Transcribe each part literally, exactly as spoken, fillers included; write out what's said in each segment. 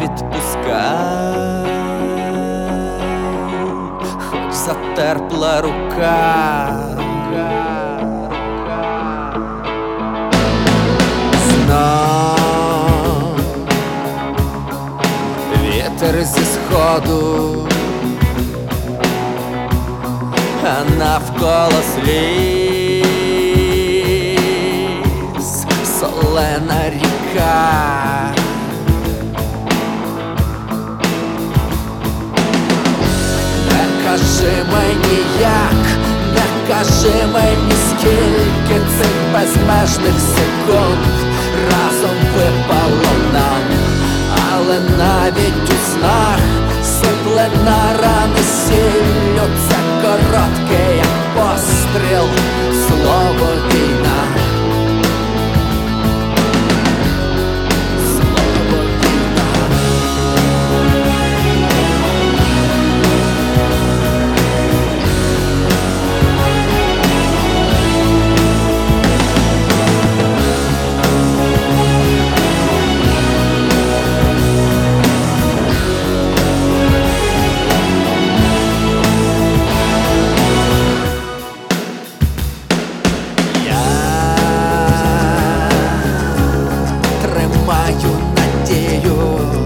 відпускай, хоч затерпла рука. Знов вітер зі сходу, а навколо сліз солена ріка. Не кажи мені як, не кажи мені скільки цих безмежних секунд разом випало нам, але навіть у снах сиплена рани сіллю. Це коротке, як постріл, слово війна. Слово війна. Маю надію,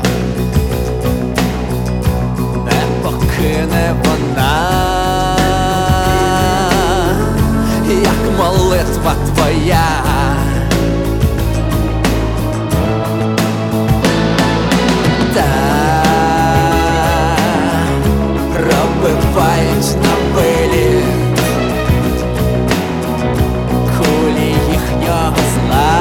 не покине вона, як молитва твоя. Так пробивають на пилі кулі їхнього зла.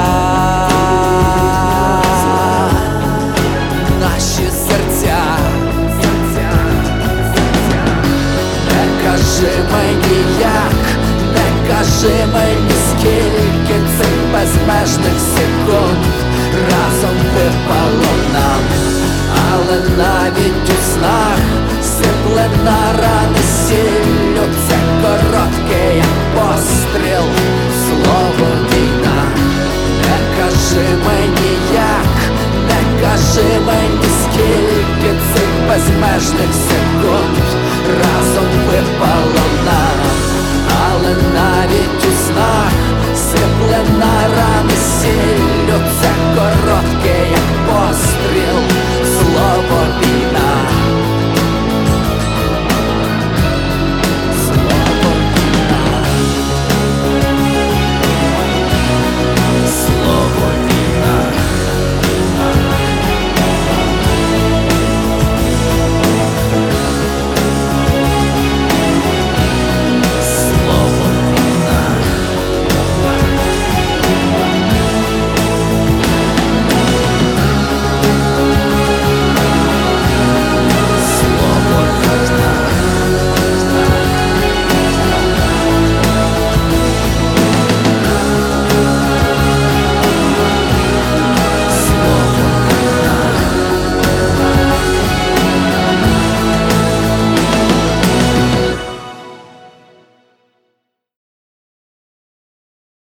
Не кажи мені як, не кажи мені скільки цих безмежних секунд разом випало нам, але навіть у снах сиплена рани сіллю. Це коротке, як постріл, слово війна. Не кажи мені як, не кажи мені скільки цих безмежних секунд разом випало нам, але навіть у снах сиплена рани сіллю. Це коротке, як постріл,